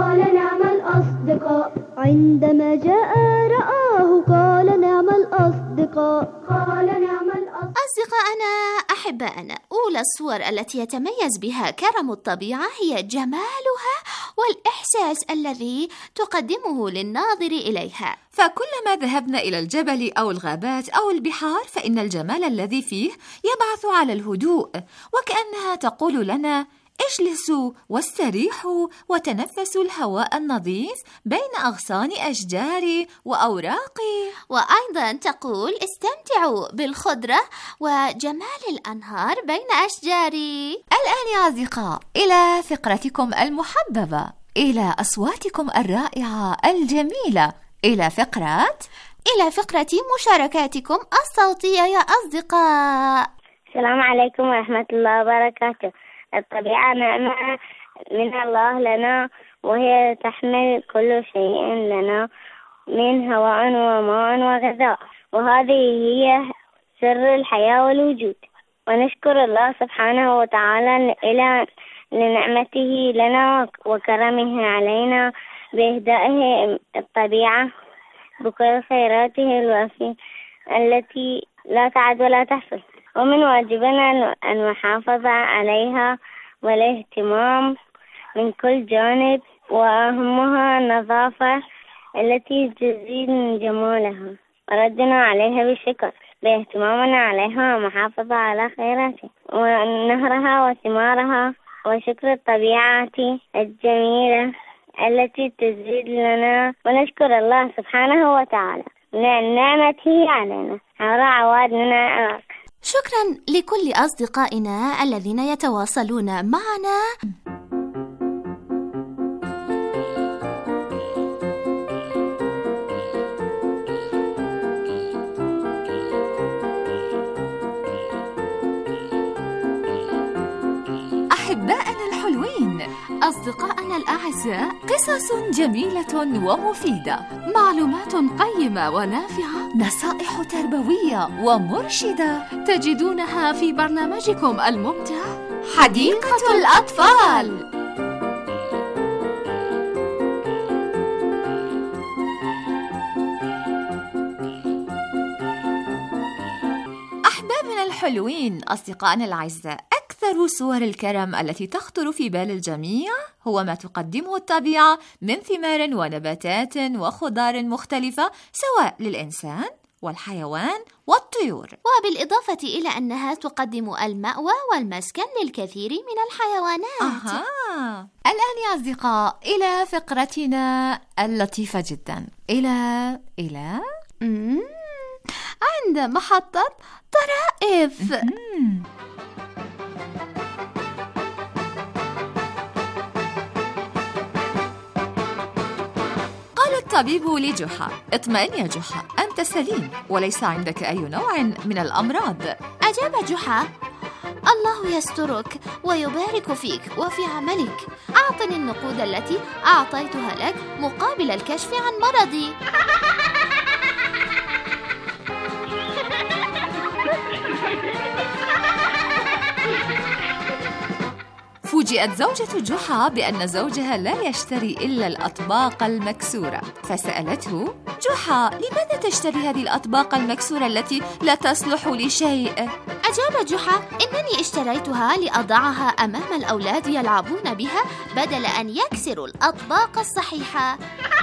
عندما جاء رآه قال نعم الأصدقاء. أصدقائنا أحبائنا، أولى الصور التي يتميز بها كرم الطبيعة هي جمالها والإحساس الذي تقدمه للناظر إليها. فكلما ذهبنا إلى الجبل أو الغابات أو البحار فإن الجمال الذي فيه يبعث على الهدوء، وكأنها تقول لنا: اجلسوا واستريحوا وتنفسوا الهواء النظيف بين أغصان أشجاري وأوراقي. وأيضا تقول: استمتعوا بالخضرة وجمال الأنهار بين أشجاري. الآن يا أصدقاء إلى فقرتكم المحببة، إلى أصواتكم الرائعة الجميلة، إلى فقرة مشاركاتكم الصوتية يا أصدقاء. السلام عليكم ورحمة الله وبركاته. الطبيعة نعمة من الله لنا، وهي تحمل كل شيء لنا من هواء وماء وغذاء، وهذه هي سر الحياة والوجود. ونشكر الله سبحانه وتعالى لنعمته لنا وكرمه علينا بإهدائه الطبيعة بكل خيراته الوافية التي لا تعد ولا تحصى. ومن واجبنا أن نحافظ عليها والاهتمام من كل جانب، وأهمها النظافة التي تزيد من جمالها، وردنا عليها بالشكر باهتمامنا عليها ومحافظة على خيراتها ونهرها وثمارها، وشكر الطبيعة الجميلة التي تزيد لنا، ونشكر الله سبحانه وتعالى نعمته علينا على عوادنا. شكرا لكل أصدقائنا الذين يتواصلون معنا. أحبائنا الحلوين، أصدقائنا الأعزاء، قصص جميلة ومفيدة، معلومات قيمة ونافعة، نصائح تربوية ومرشدة تجدونها في برنامجكم الممتع حديقة الأطفال. أحبابنا الحلوين، أصدقائنا الأعزاء، أكثر صور الكرم التي تخطر في بال الجميع هو ما تقدمه الطبيعة من ثمار ونباتات وخضار مختلفة، سواء للإنسان والحيوان والطيور، وبالإضافة إلى أنها تقدم المأوى والمسكن للكثير من الحيوانات. الآن يا أصدقاء إلى فقرتنا اللطيفة جدا، إلى عند محطة طرائف. قال الطبيب لجحا: اطمئن يا جحا، أنت سليم وليس عندك أي نوع من الأمراض. أجاب جحا: الله يسترك ويبارك فيك وفي عملك، أعطني النقود التي أعطيتها لك مقابل الكشف عن مرضي. فوجئت زوجة جحا بأن زوجها لا يشتري إلا الأطباق المكسورة، فسألته: جحا، لماذا تشتري هذه الأطباق المكسورة التي لا تصلح لشيء؟ أجاب جحا: إنني اشتريتها لأضعها أمام الأولاد يلعبون بها بدل أن يكسروا الأطباق الصحيحة.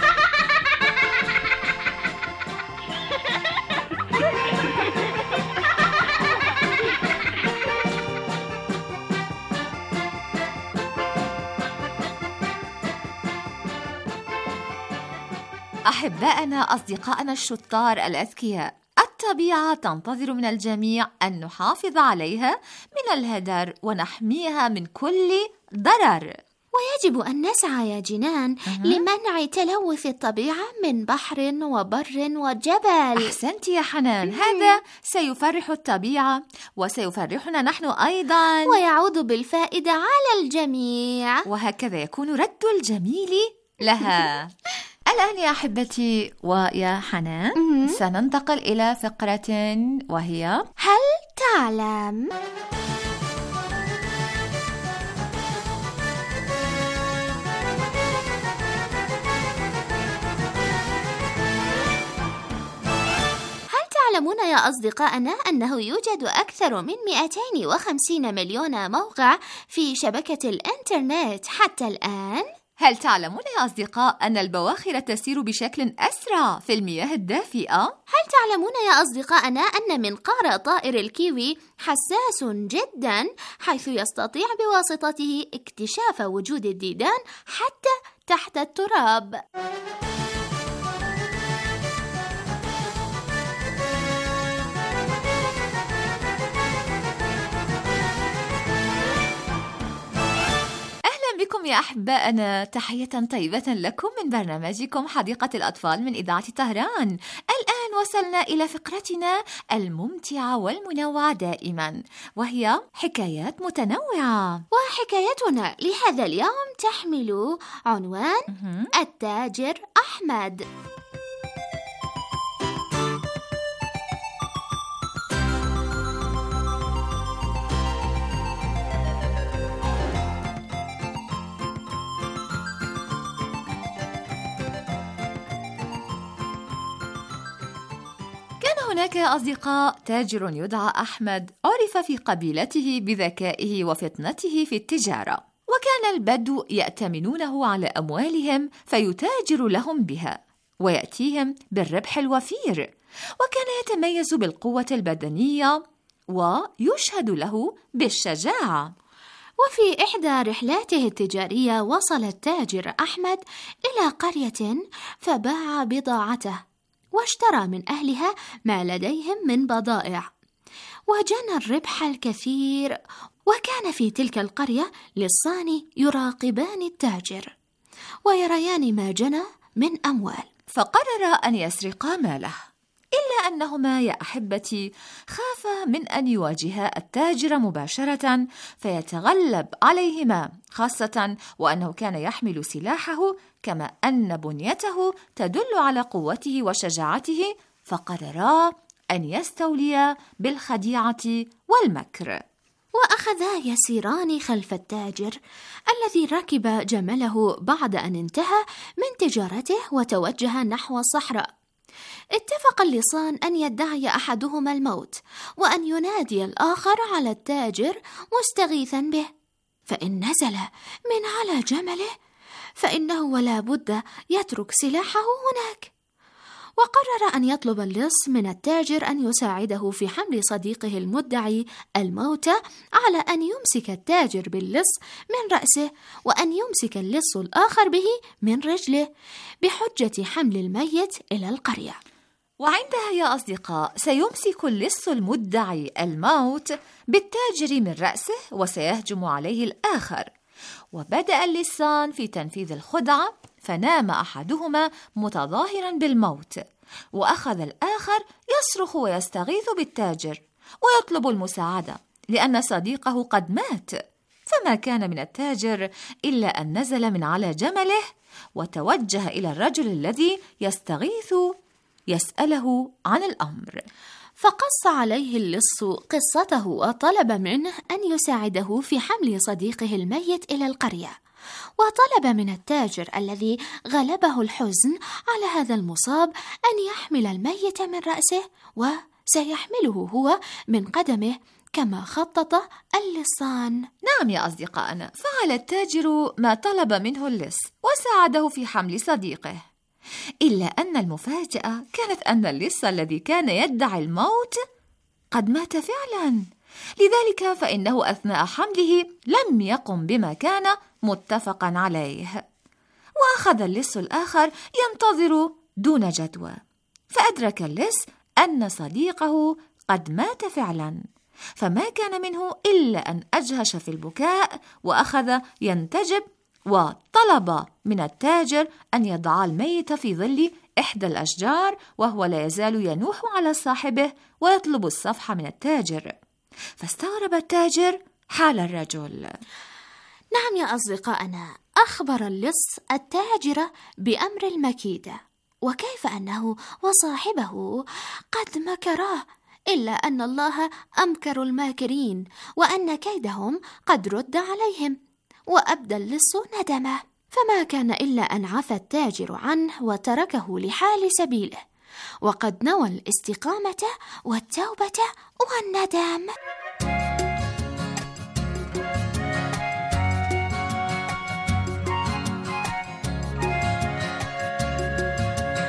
أحبائنا أصدقائنا الشطار الأذكياء، الطبيعة تنتظر من الجميع أن نحافظ عليها من الهدر ونحميها من كل ضرر، ويجب أن نسعى يا جنان لمنع تلوث الطبيعة من بحر وبر وجبل. أحسنت يا حنان، هذا سيفرح الطبيعة وسيفرحنا نحن أيضا، ويعود بالفائدة على الجميع، وهكذا يكون رد الجميل لها. الآن يا أحبتي ويا حنان سننتقل إلى فقرة وهي هل تعلم؟ تعلمون يا أصدقائنا أنه يوجد أكثر من 250 مليون موقع في شبكة الإنترنت حتى الآن؟ هل تعلمون يا أصدقاء أن البواخر تسير بشكل أسرع في المياه الدافئة؟ هل تعلمون يا أصدقائنا أن منقار طائر الكيوي حساس جدا، حيث يستطيع بواسطته اكتشاف وجود الديدان حتى تحت التراب؟ بكم لكم يا أحبائنا تحية طيبة لكم من برنامجكم حديقة الأطفال من إذاعة طهران. الآن وصلنا إلى فقرتنا الممتعة والمنوعة دائما، وهي حكايات متنوعة. وحكايتنا لهذا اليوم تحمل عنوان التاجر أحمد. هناك أصدقاء تاجر يدعى أحمد، عرف في قبيلته بذكائه وفطنته في التجارة، وكان البدو يأتمنونه على أموالهم فيتاجر لهم بها ويأتيهم بالربح الوفير، وكان يتميز بالقوة البدنية ويشهد له بالشجاعة. وفي إحدى رحلاته التجارية وصل التاجر أحمد إلى قرية فباع بضاعته واشترى من أهلها ما لديهم من بضائع، وجنى الربح الكثير. وكان في تلك القرية لصان يراقبان التاجر ويريان ما جنى من أموال، فقرر أن يسرقا ماله، إلا أنهما يا أحبتي خافا من أن يواجها التاجر مباشرة فيتغلب عليهما، خاصة وأنه كان يحمل سلاحه، كما أن بنيته تدل على قوته وشجاعته، فقررا أن يستوليا بالخديعة والمكر. وأخذا يسيران خلف التاجر الذي ركب جمله بعد أن انتهى من تجارته وتوجه نحو الصحراء. اتفق اللصان أن يدعي أحدهما الموت وأن ينادي الآخر على التاجر مستغيثا به، فإن نزل من على جمله فإنه ولا بد يترك سلاحه هناك. وقرر أن يطلب اللص من التاجر أن يساعده في حمل صديقه المدعي الموت على أن يمسك التاجر باللص من رأسه وأن يمسك اللص الآخر به من رجله بحجة حمل الميت إلى القرية. وعندها يا أصدقاء سيمسك اللص المدعي الموت بالتاجر من رأسه وسيهجم عليه الآخر. وبدأ اللصان في تنفيذ الخدعة، فنام أحدهما متظاهرا بالموت، وأخذ الآخر يصرخ ويستغيث بالتاجر ويطلب المساعدة لأن صديقه قد مات. فما كان من التاجر إلا أن نزل من على جمله وتوجه إلى الرجل الذي يستغيث يسأله عن الأمر، فقص عليه اللص قصته وطلب منه أن يساعده في حمل صديقه الميت إلى القرية، وطلب من التاجر الذي غلبه الحزن على هذا المصاب أن يحمل الميت من رأسه وسيحمله هو من قدمه كما خطط اللصان. نعم يا أصدقائنا، فعل التاجر ما طلب منه اللص وساعده في حمل صديقه، إلا أن المفاجأة كانت أن اللص الذي كان يدعي الموت قد مات فعلا، لذلك فإنه أثناء حمله لم يقم بما كان متفقا عليه. وأخذ اللص الآخر ينتظر دون جدوى، فأدرك اللص أن صديقه قد مات فعلا، فما كان منه إلا أن أجهش في البكاء وأخذ ينتجب، وطلب من التاجر أن يضع الميت في ظل إحدى الأشجار وهو لا يزال ينوح على صاحبه ويطلب الصفحة من التاجر. فاستغرب التاجر حال الرجل. نعم يا أصدقائنا، أخبر اللص التاجر بأمر المكيدة وكيف أنه وصاحبه قد مكراه، إلا أن الله أمكر الماكرين وأن كيدهم قد رد عليهم. وأبدى اللص ندمه، فما كان إلا أن عفى التاجر عنه وتركه لحال سبيله، وقد نوى الاستقامة والتوبة والندم.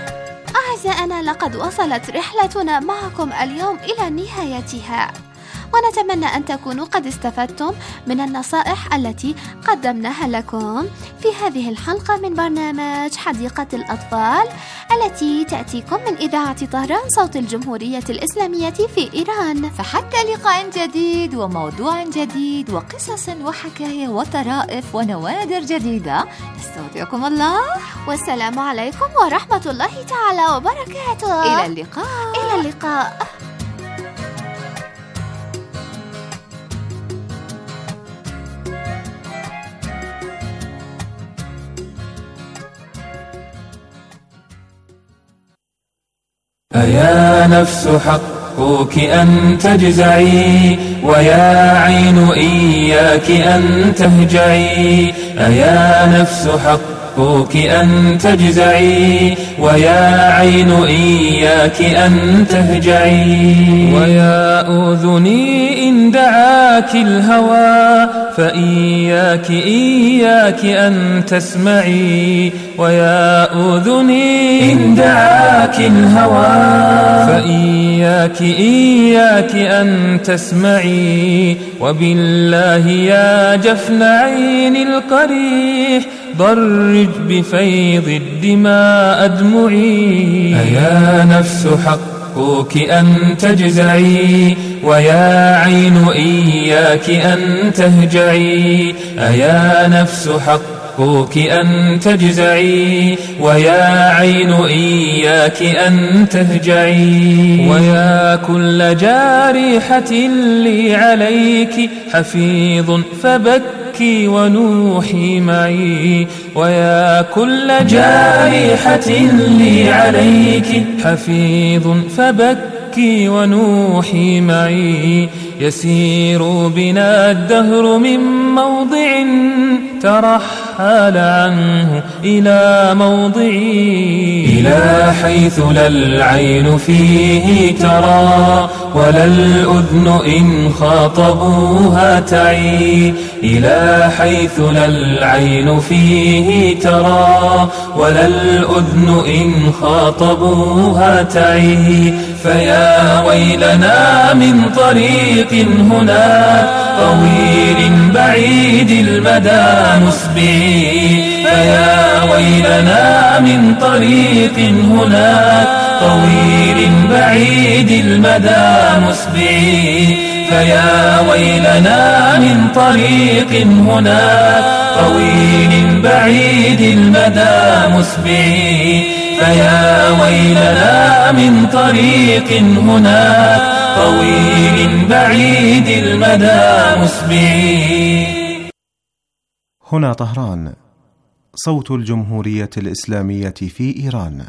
أعزائنا، لقد وصلت رحلتنا معكم اليوم إلى نهايتها، ونتمنى أن تكونوا قد استفدتم من النصائح التي قدمناها لكم في هذه الحلقة من برنامج حديقة الأطفال التي تأتيكم من إذاعة طهران صوت الجمهورية الإسلامية في إيران. فحتى لقاء جديد وموضوع جديد وقصص وحكاية وطرائف ونوادر جديدة، نستودعكم الله والسلام عليكم ورحمة الله تعالى وبركاته. إلى اللقاء. إلى اللقاء. أيا نفس حقك أن تجزعي، ويا عين إياك أن تهجعي. أيا نفس حقك أن تجزعي، ويا عين إياك أن تهجعي. ويا أذني إن دعاك الهوى، فإياك أن تسمعي. ويا أذني إن دعاك الهوى، فإياك أن تسمعي. وبالله يا جفن عين القريح، ضرج بفيض الدماء أدمعي. أيا نفس حقك أن تجزعي، ويا عين إياك أن تهجعي. أيا نفس حقك أن تجزعي، ويا عين إياك أن تهجعي. ويا كل جارحة لي عليك حفيظ فبكي ونوحي معي. ويا كل جارحة لي عليك حفيظ فبكي ونوحي معي. يسير بنا الدهر من موضع ترحل عنه إلى موضعي. إلى حيث لا العين فيه ترى، ولا الأذن إن خاطبوها تعي. إلى حيث لا العين فيه ترى، ولا الأذن إن خاطبوها تعي. فيا ويلنا من طريق هناك طويل بعيد المدى مسبعي. فيا ويلنا من طريق هناك طويل بعيد المدى مسبعي. فيا ويلنا من طريق هناك طويل بعيد المدى مسبعي. فيا ويلنا من طريق هناك طويل بعيد المدى مسبعي. هنا طهران، صوت الجمهورية الإسلامية في إيران.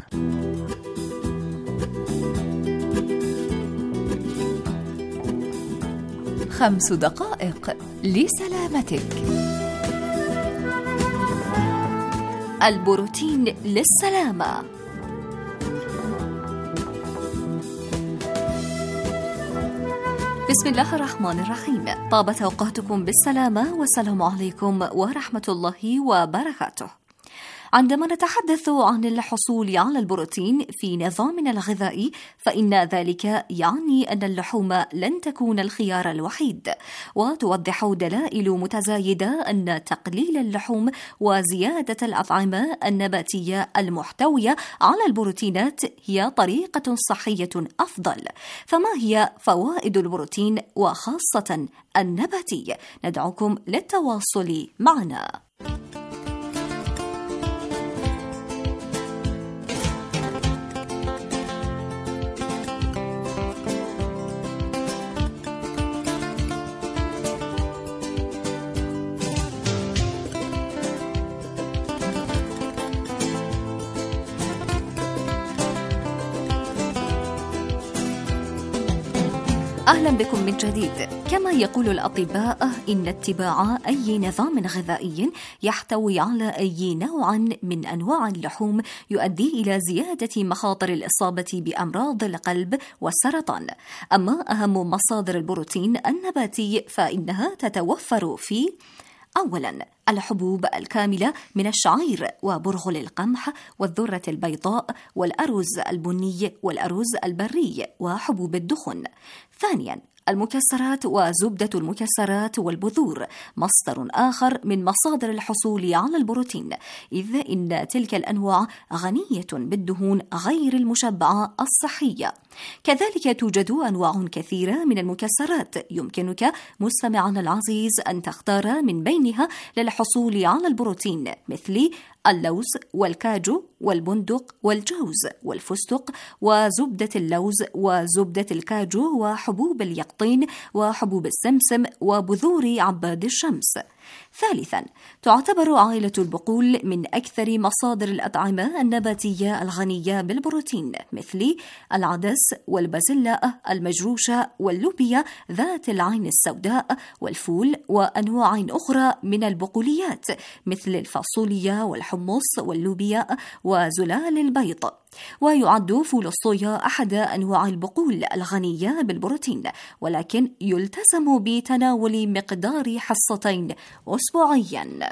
خمس دقائق لسلامتك. البروتين للسلامة. بسم الله الرحمن الرحيم. طابت أوقاتكم بالسلامة والسلام عليكم ورحمة الله وبركاته. عندما نتحدث عن الحصول على البروتين في نظامنا الغذائي، فإن ذلك يعني أن اللحوم لن تكون الخيار الوحيد، وتوضح دلائل متزايدة أن تقليل اللحوم وزيادة الأطعمة النباتية المحتوية على البروتينات هي طريقة صحية أفضل. فما هي فوائد البروتين وخاصة النباتي؟ ندعوكم للتواصل معنا. أهلا بكم من جديد. كما يقول الأطباء إن اتباع أي نظام غذائي يحتوي على أي نوع من أنواع اللحوم يؤدي إلى زيادة مخاطر الإصابة بأمراض القلب والسرطان. أما أهم مصادر البروتين النباتي فإنها تتوفر في: أولاً، الحبوب الكاملة من الشعير وبرغل القمح والذرة البيضاء والأرز البني والأرز البري وحبوب الدخن. ثانياً، المكسرات وزبدة المكسرات والبذور مصدر آخر من مصادر الحصول على البروتين، إذ إن تلك الأنواع غنية بالدهون غير المشبعة الصحية. كذلك توجد أنواع كثيرة من المكسرات يمكنك مستمعنا العزيز أن تختار من بينها للحصول على البروتين، مثل اللوز والكاجو والبندق والجوز والفستق وزبدة اللوز وزبدة الكاجو وحبوب اليقطين وحبوب السمسم وبذور عباد الشمس. ثالثا، تعتبر عائلة البقول من أكثر مصادر الأطعمة النباتية الغنية بالبروتين، مثل العدس والبازلاء المجروشة واللوبيا ذات العين السوداء والفول وأنواع أخرى من البقوليات مثل الفاصوليا والحمص واللوبيا وزلال البيض. ويعد فول الصويا أحد أنواع البقول الغنية بالبروتين، ولكن يلتزم بتناول مقدار حصتين أسبوعياً.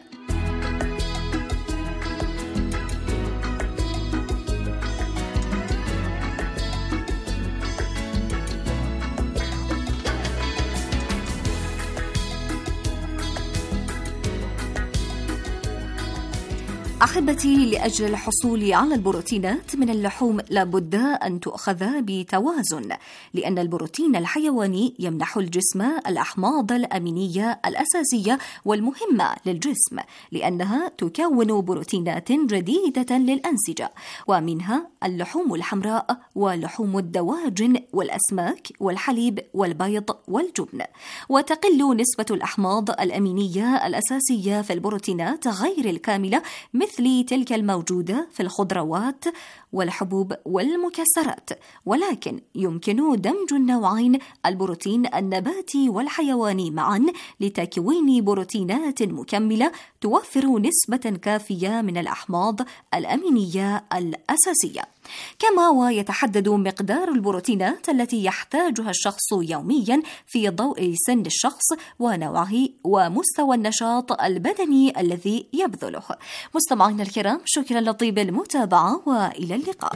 أحبتي، لأجل الحصول على البروتينات من اللحوم لابد أن تؤخذ بتوازن، لأن البروتين الحيواني يمنح الجسم الأحماض الأمينية الأساسية والمهمة للجسم، لأنها تكون بروتينات جديدة للأنسجة، ومنها اللحوم الحمراء ولحوم الدواجن والأسماك والحليب والبيض والجبن. وتقل نسبة الأحماض الأمينية الأساسية في البروتينات غير الكاملة مثل تلك الموجودة في الخضروات والحبوب والمكسرات، ولكن يمكن دمج النوعين البروتين النباتي والحيواني معا لتكوين بروتينات مكملة توفر نسبة كافية من الأحماض الأمينية الأساسية. كما ويتحدد مقدار البروتينات التي يحتاجها الشخص يوميا في ضوء سن الشخص ونوعه ومستوى النشاط البدني الذي يبذله. مستمعينا الكرام، شكرا لطيب المتابعة وإلى اللقاء.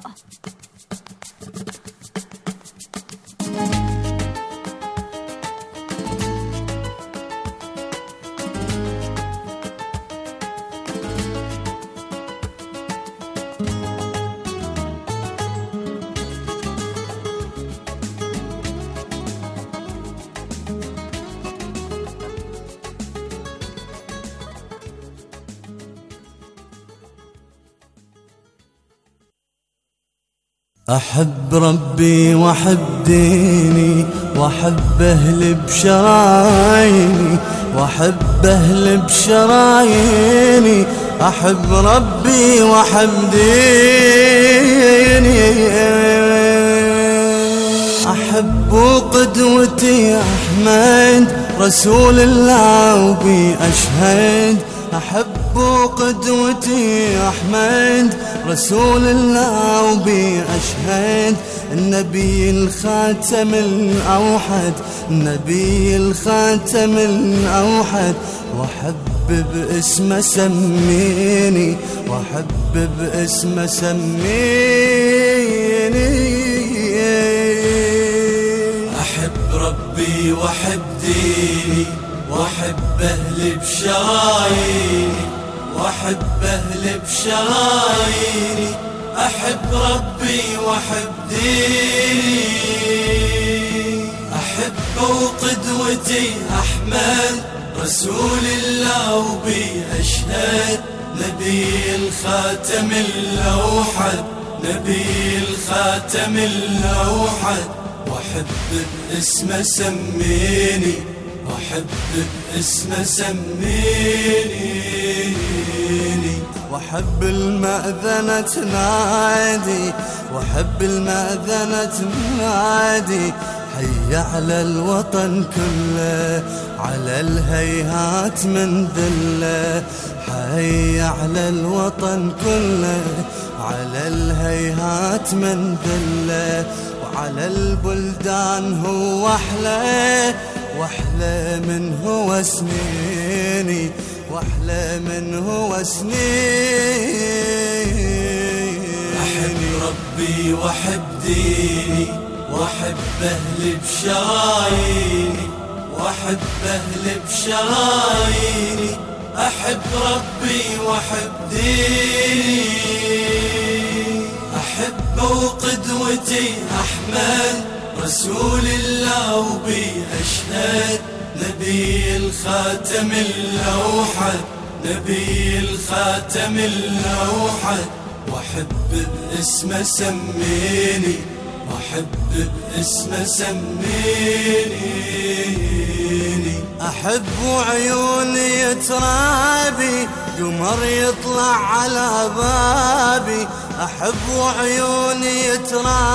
أحب ربي وأحب ديني وأحب أهل بشراييني وأحب أهل بشراييني، أحب ربي وأحب ديني، أحب قدوتي أحمد رسول الله وبي أشهد، أحب قدوتي أحمد رسول الله وبي أشهد، النبي الخاتم الأوحد، النبي الخاتم الأوحد، وأحب باسمه سميني، وأحب باسمه سميني، أحب ربي وأحب ديني وأحب أهل بشراييني وأحب أهل بشراييني، أحب ربي وأحب ديني، أحب وقدوتي أحمد رسول الله وبي أشهد، نبي الخاتم الأوحد، نبي الخاتم الأوحد، وأحب باسمه سميني، وأحب باسمه سميني، وأحب المأذنة تنادي، وأحب المأذنة تنادي، حي على الوطن كله، على الهيهات من ذله، حي على الوطن كله، على الهيهات من ذله، وعلى البلدان هو أحلى، وأحلى من هو سنيني، وأحلى من هو سنيني، أحب ربي وأحب ديني واحب اهلي بشراييني، واحب اهلي بشراييني، احب ربي واحب ديني، احب وقدوتي احمد رسول الله وبي اشهد، نبي الخاتم الاوحد، نبي الخاتم الاوحد، واحب باسمه سميني، واحب باسمه سميني، احب وعيوني ترابي قمر يطلع على بابي، احب وعيوني ترابي